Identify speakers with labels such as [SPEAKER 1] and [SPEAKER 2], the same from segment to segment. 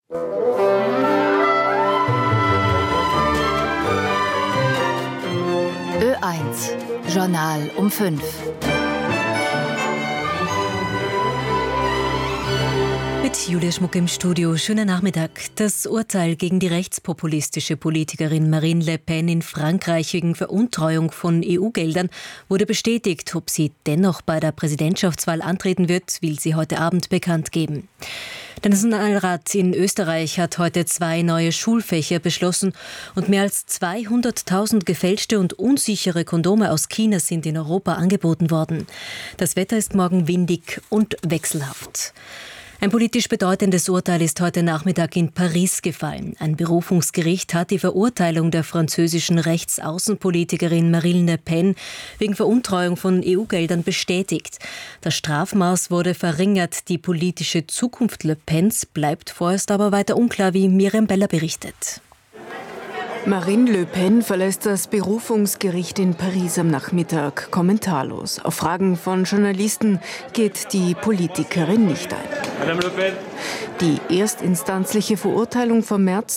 [SPEAKER 1] Ö1 Journal um 5.
[SPEAKER 2] Mit Julia Schmuck im Studio. Schönen Nachmittag. Das Urteil gegen die rechtspopulistische Politikerin Marine Le Pen in Frankreich wegen Veruntreuung von EU-Geldern wurde bestätigt. Ob sie dennoch bei der Präsidentschaftswahl antreten wird, will sie heute Abend bekannt geben. Der Nationalrat in Österreich hat heute 2 neue Schulfächer beschlossen und mehr als 200.000 gefälschte und unsichere Kondome aus China sind in Europa angeboten worden. Das Wetter ist morgen windig und wechselhaft. Ein politisch bedeutendes Urteil ist heute Nachmittag in Paris gefallen. Ein Berufungsgericht hat die Verurteilung der französischen Rechtsaußenpolitikerin Marine Le Pen wegen Veruntreuung von EU-Geldern bestätigt. Das Strafmaß wurde verringert. Die politische Zukunft Le Pens bleibt vorerst aber weiter unklar, wie Miriam Beller berichtet.
[SPEAKER 3] Marine Le Pen verlässt das Berufungsgericht in Paris am Nachmittag kommentarlos. Auf Fragen von Journalisten geht die Politikerin nicht ein.
[SPEAKER 4] Madame Le Pen.
[SPEAKER 3] Die erstinstanzliche Verurteilung vom März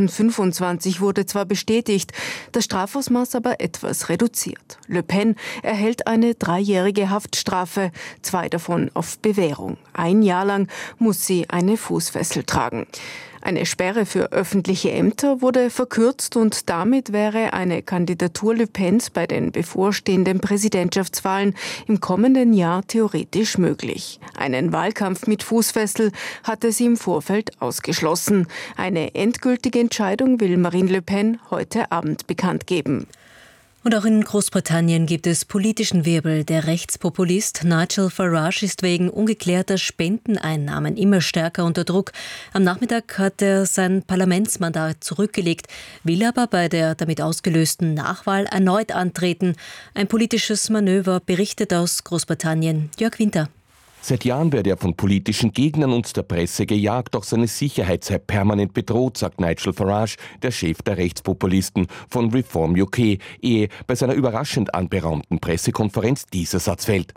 [SPEAKER 3] 2025 wurde zwar bestätigt, das Strafausmaß aber etwas reduziert. Le Pen erhält eine 3-jährige Haftstrafe, 2 davon auf Bewährung. 1 Jahr lang muss sie eine Fußfessel tragen. Eine Sperre für öffentliche Ämter wurde verkürzt und damit wäre eine Kandidatur Le Pens bei den bevorstehenden Präsidentschaftswahlen im kommenden Jahr theoretisch möglich. Einen Wahlkampf mit Fußfessel hatte sie im Vorfeld ausgeschlossen. Eine endgültige Entscheidung will Marine Le Pen heute Abend bekannt geben.
[SPEAKER 2] Und auch in Großbritannien gibt es politischen Wirbel. Der Rechtspopulist Nigel Farage ist wegen ungeklärter Spendeneinnahmen immer stärker unter Druck. Am Nachmittag hat er sein Parlamentsmandat zurückgelegt, will aber bei der damit ausgelösten Nachwahl erneut antreten. Ein politisches Manöver, berichtet aus Großbritannien Jörg Winter.
[SPEAKER 5] Seit Jahren werde er von politischen Gegnern und der Presse gejagt, doch seine Sicherheit sei permanent bedroht, sagt Nigel Farage, der Chef der Rechtspopulisten von Reform UK, ehe bei seiner überraschend anberaumten Pressekonferenz dieser Satz fällt.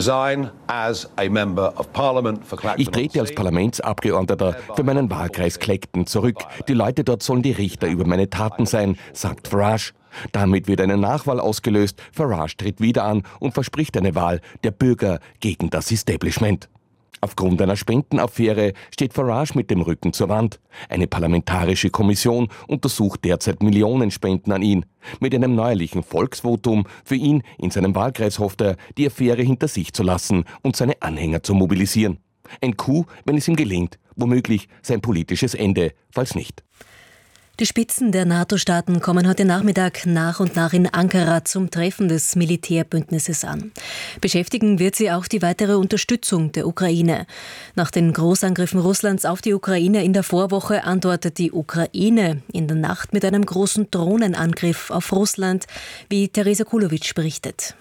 [SPEAKER 5] Ich trete als Parlamentsabgeordneter für meinen Wahlkreis Clacton zurück. Die Leute dort sollen die Richter über meine Taten sein, sagt Farage. Damit wird eine Nachwahl ausgelöst, Farage tritt wieder an und verspricht eine Wahl der Bürger gegen das Establishment. Aufgrund einer Spendenaffäre steht Farage mit dem Rücken zur Wand. Eine parlamentarische Kommission untersucht derzeit Millionen Spenden an ihn. Mit einem neuerlichen Volksvotum für ihn in seinem Wahlkreis hofft er, die Affäre hinter sich zu lassen und seine Anhänger zu mobilisieren. Ein Coup, wenn es ihm gelingt, womöglich sein politisches Ende, falls nicht.
[SPEAKER 2] Die Spitzen der NATO-Staaten kommen heute Nachmittag nach und nach in Ankara zum Treffen des Militärbündnisses an. Beschäftigen wird sie auch die weitere Unterstützung der Ukraine. Nach den Großangriffen Russlands auf die Ukraine in der Vorwoche antwortet die Ukraine in der Nacht mit einem großen Drohnenangriff auf Russland, wie Teresa Kulowitsch berichtet.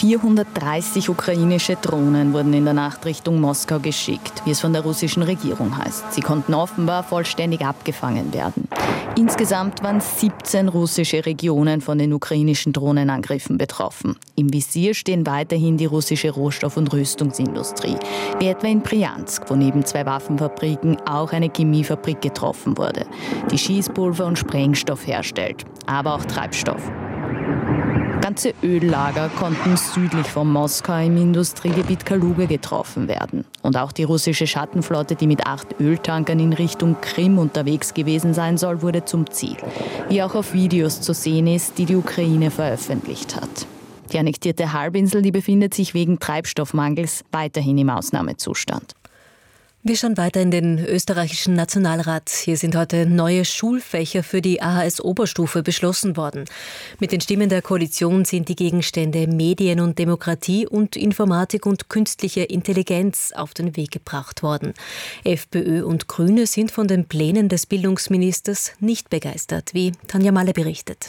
[SPEAKER 6] 430 ukrainische Drohnen wurden in der Nacht Richtung Moskau geschickt, wie es von der russischen Regierung heißt. Sie konnten offenbar vollständig abgefangen werden. Insgesamt waren 17 russische Regionen von den ukrainischen Drohnenangriffen betroffen. Im Visier stehen weiterhin die russische Rohstoff- und Rüstungsindustrie, wie etwa in Bryansk, wo neben 2 Waffenfabriken auch eine Chemiefabrik getroffen wurde, die Schießpulver und Sprengstoff herstellt, aber auch Treibstoff. Ganze Öllager konnten südlich von Moskau im Industriegebiet Kaluga getroffen werden. Und auch die russische Schattenflotte, die mit 8 Öltankern in Richtung Krim unterwegs gewesen sein soll, wurde zum Ziel. Wie auch auf Videos zu sehen ist, die die Ukraine veröffentlicht hat. Die annektierte Halbinsel, die befindet sich wegen Treibstoffmangels weiterhin im Ausnahmezustand.
[SPEAKER 2] Wir schauen weiter in den österreichischen Nationalrat. Hier sind heute neue Schulfächer für die AHS-Oberstufe beschlossen worden. Mit den Stimmen der Koalition sind die Gegenstände Medien und Demokratie und Informatik und künstliche Intelligenz auf den Weg gebracht worden. FPÖ und Grüne sind von den Plänen des Bildungsministers nicht begeistert, wie Tanja Malle berichtet.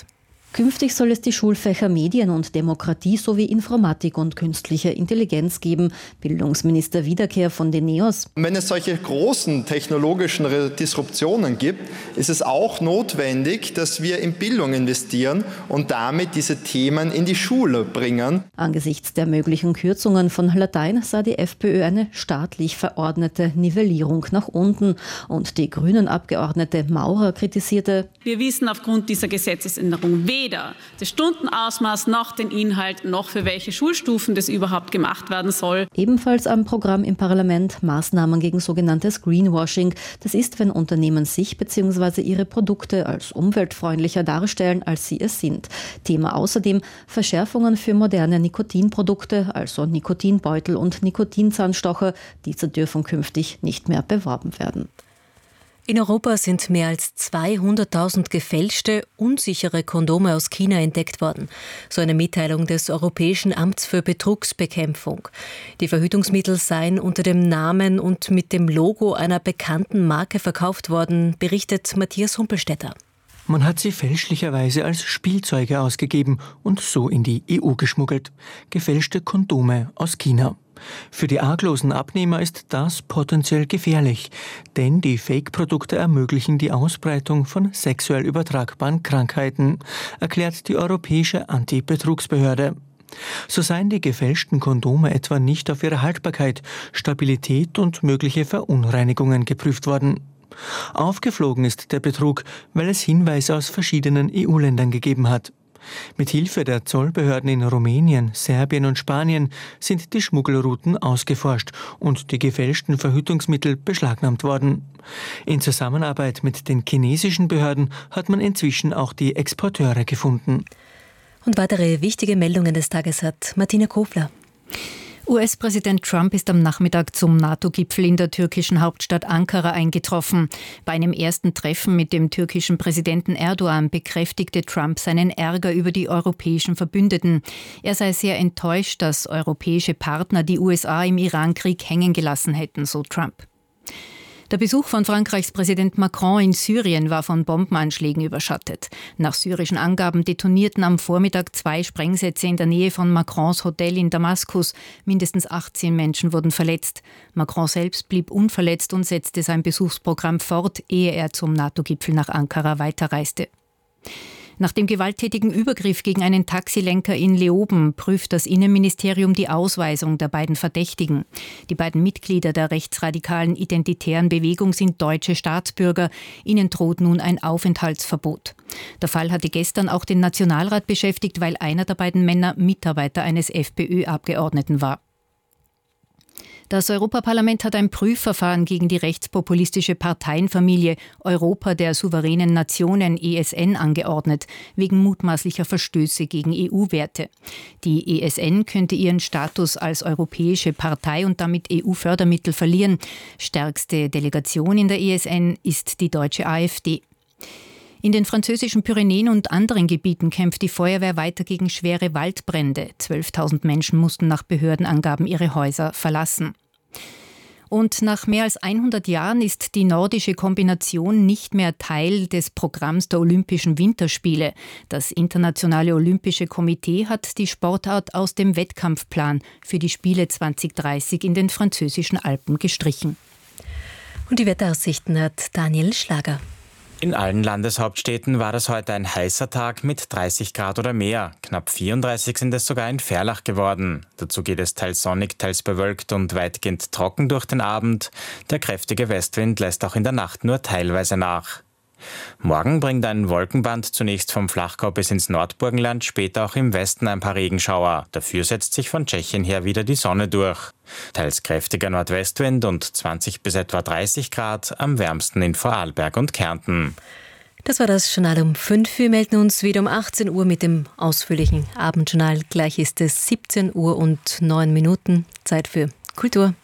[SPEAKER 1] Künftig soll es die Schulfächer Medien und Demokratie sowie Informatik und künstliche Intelligenz geben. Bildungsminister Wiederkehr von den NEOS.
[SPEAKER 4] Wenn es solche großen technologischen Disruptionen gibt, ist es auch notwendig, dass wir in Bildung investieren und damit diese Themen in die Schule bringen.
[SPEAKER 1] Angesichts der möglichen Kürzungen von Latein sah die FPÖ eine staatlich verordnete Nivellierung nach unten. Und die Grünen-Abgeordnete Maurer kritisierte:
[SPEAKER 7] Wir wissen aufgrund dieser Gesetzesänderung weder das Stundenausmaß noch den Inhalt, noch für welche Schulstufen das überhaupt gemacht werden soll.
[SPEAKER 1] Ebenfalls am Programm im Parlament Maßnahmen gegen sogenanntes Greenwashing. Das ist, wenn Unternehmen sich bzw. ihre Produkte als umweltfreundlicher darstellen, als sie es sind. Thema außerdem Verschärfungen für moderne Nikotinprodukte, also Nikotinbeutel und Nikotinzahnstocher. Diese dürfen künftig nicht mehr beworben werden.
[SPEAKER 2] In Europa sind mehr als 200.000 gefälschte, unsichere Kondome aus China entdeckt worden. So eine Mitteilung des Europäischen Amts für Betrugsbekämpfung. Die Verhütungsmittel seien unter dem Namen und mit dem Logo einer bekannten Marke verkauft worden, berichtet Matthias Humpelstädter.
[SPEAKER 8] Man hat sie fälschlicherweise als Spielzeuge ausgegeben und so in die EU geschmuggelt. Gefälschte Kondome aus China. Für die arglosen Abnehmer ist das potenziell gefährlich, denn die Fake-Produkte ermöglichen die Ausbreitung von sexuell übertragbaren Krankheiten, erklärt die Europäische Anti-Betrugsbehörde. So seien die gefälschten Kondome etwa nicht auf ihre Haltbarkeit, Stabilität und mögliche Verunreinigungen geprüft worden. Aufgeflogen ist der Betrug, weil es Hinweise aus verschiedenen EU-Ländern gegeben hat. Mit Hilfe der Zollbehörden in Rumänien, Serbien und Spanien sind die Schmuggelrouten ausgeforscht und die gefälschten Verhütungsmittel beschlagnahmt worden. In Zusammenarbeit mit den chinesischen Behörden hat man inzwischen auch die Exporteure gefunden.
[SPEAKER 2] Und weitere wichtige Meldungen des Tages hat Martina Kofler.
[SPEAKER 9] US-Präsident Trump ist am Nachmittag zum NATO-Gipfel in der türkischen Hauptstadt Ankara eingetroffen. Bei einem ersten Treffen mit dem türkischen Präsidenten Erdogan bekräftigte Trump seinen Ärger über die europäischen Verbündeten. Er sei sehr enttäuscht, dass europäische Partner die USA im Iran-Krieg hängen gelassen hätten, so Trump. Der Besuch von Frankreichs Präsident Macron in Syrien war von Bombenanschlägen überschattet. Nach syrischen Angaben detonierten am Vormittag 2 Sprengsätze in der Nähe von Macrons Hotel in Damaskus. Mindestens 18 Menschen wurden verletzt. Macron selbst blieb unverletzt und setzte sein Besuchsprogramm fort, ehe er zum NATO-Gipfel nach Ankara weiterreiste. Nach dem gewalttätigen Übergriff gegen einen Taxilenker in Leoben prüft das Innenministerium die Ausweisung der beiden Verdächtigen. Die beiden Mitglieder der rechtsradikalen identitären Bewegung sind deutsche Staatsbürger. Ihnen droht nun ein Aufenthaltsverbot. Der Fall hatte gestern auch den Nationalrat beschäftigt, weil einer der beiden Männer Mitarbeiter eines FPÖ-Abgeordneten war. Das Europaparlament hat ein Prüfverfahren gegen die rechtspopulistische Parteienfamilie Europa der souveränen Nationen ESN angeordnet, wegen mutmaßlicher Verstöße gegen EU-Werte. Die ESN könnte ihren Status als europäische Partei und damit EU-Fördermittel verlieren. Stärkste Delegation in der ESN ist die deutsche AfD. In den französischen Pyrenäen und anderen Gebieten kämpft die Feuerwehr weiter gegen schwere Waldbrände. 12.000 Menschen mussten nach Behördenangaben ihre Häuser verlassen. Und nach mehr als 100 Jahren ist die nordische Kombination nicht mehr Teil des Programms der Olympischen Winterspiele. Das Internationale Olympische Komitee hat die Sportart aus dem Wettkampfplan für die Spiele 2030 in den französischen Alpen gestrichen.
[SPEAKER 2] Und die Wetteraussichten hat Daniel Schlager.
[SPEAKER 10] In allen Landeshauptstädten war das heute ein heißer Tag mit 30 Grad oder mehr. Knapp 34 sind es sogar in Verlach geworden. Dazu geht es teils sonnig, teils bewölkt und weitgehend trocken durch den Abend. Der kräftige Westwind lässt auch in der Nacht nur teilweise nach. Morgen bringt ein Wolkenband zunächst vom Flachgau bis ins Nordburgenland, später auch im Westen ein paar Regenschauer. Dafür setzt sich von Tschechien her wieder die Sonne durch. Teils kräftiger Nordwestwind und 20 bis etwa 30 Grad, am wärmsten in Vorarlberg und Kärnten.
[SPEAKER 2] Das war das Journal um 5 Uhr. Wir melden uns wieder um 18 Uhr mit dem ausführlichen Abendjournal. Gleich ist es 17 Uhr und 9 Minuten. Zeit für Kultur.